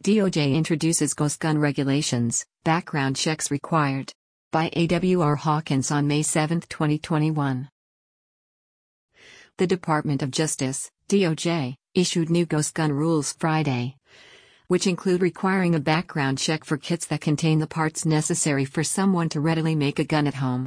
DOJ introduces ghost gun regulations, background checks required. By A.W.R. Hawkins on May 7, 2021. The Department of Justice, DOJ, issued new ghost gun rules Friday, which include requiring a background check for kits that contain the parts necessary for someone to readily make a gun at home.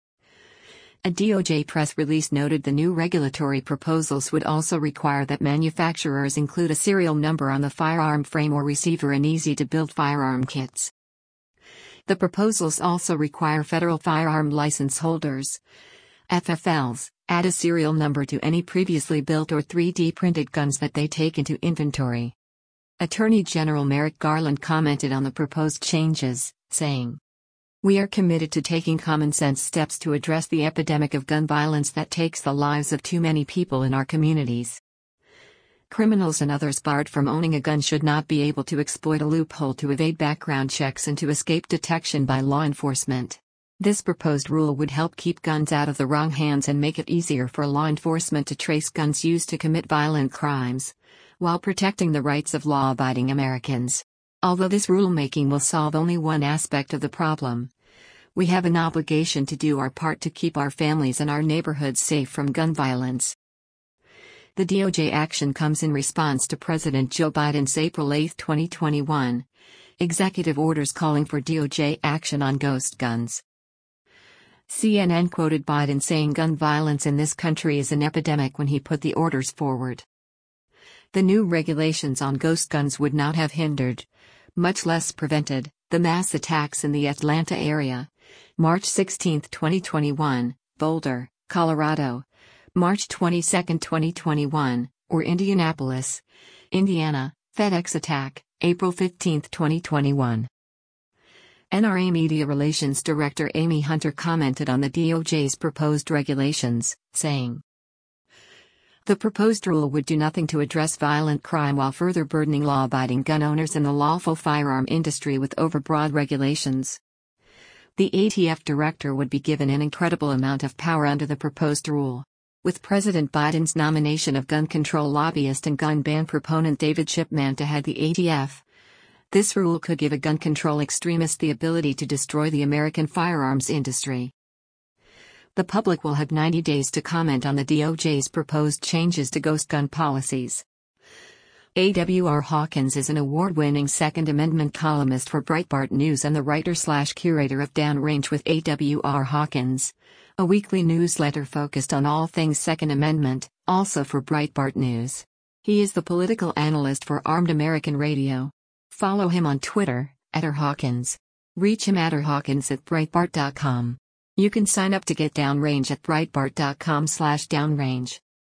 A DOJ press release noted the new regulatory proposals would also require that manufacturers include a serial number on the firearm frame or receiver in easy-to-build firearm kits. The proposals also require federal firearm license holders, FFLs, add a serial number to any previously built or 3D printed guns that they take into inventory. Attorney General Merrick Garland commented on the proposed changes, saying, "We are committed to taking common-sense steps to address the epidemic of gun violence that takes the lives of too many people in our communities. Criminals and others barred from owning a gun should not be able to exploit a loophole to evade background checks and to escape detection by law enforcement. This proposed rule would help keep guns out of the wrong hands and make it easier for law enforcement to trace guns used to commit violent crimes, while protecting the rights of law-abiding Americans. Although this rulemaking will solve only one aspect of the problem, we have an obligation to do our part to keep our families and our neighborhoods safe from gun violence." The DOJ action comes in response to President Joe Biden's April 8, 2021, executive orders calling for DOJ action on ghost guns. CNN quoted Biden saying gun violence in this country is an epidemic when he put the orders forward. The new regulations on ghost guns would not have hindered, much less prevented, the mass attacks in the Atlanta area, March 16, 2021, Boulder, Colorado, March 22, 2021, or Indianapolis, Indiana, FedEx attack, April 15, 2021. NRA Media Relations Director Amy Hunter commented on the DOJ's proposed regulations, saying, "The proposed rule would do nothing to address violent crime while further burdening law-abiding gun owners and the lawful firearm industry with overbroad regulations. The ATF director would be given an incredible amount of power under the proposed rule. With President Biden's nomination of gun control lobbyist and gun ban proponent David Chipman to head the ATF, this rule could give a gun control extremist the ability to destroy the American firearms industry." The public will have 90 days to comment on the DOJ's proposed changes to ghost gun policies. A.W.R. Hawkins is an award-winning Second Amendment columnist for Breitbart News and the writer/curator of Downrange with A.W.R. Hawkins, a weekly newsletter focused on all things Second Amendment, also for Breitbart News. He is the political analyst for Armed American Radio. Follow him on Twitter, @rhawkins. Reach him at rhawkins@breitbart.com. You can sign up to get Downrange at breitbart.com/downrange.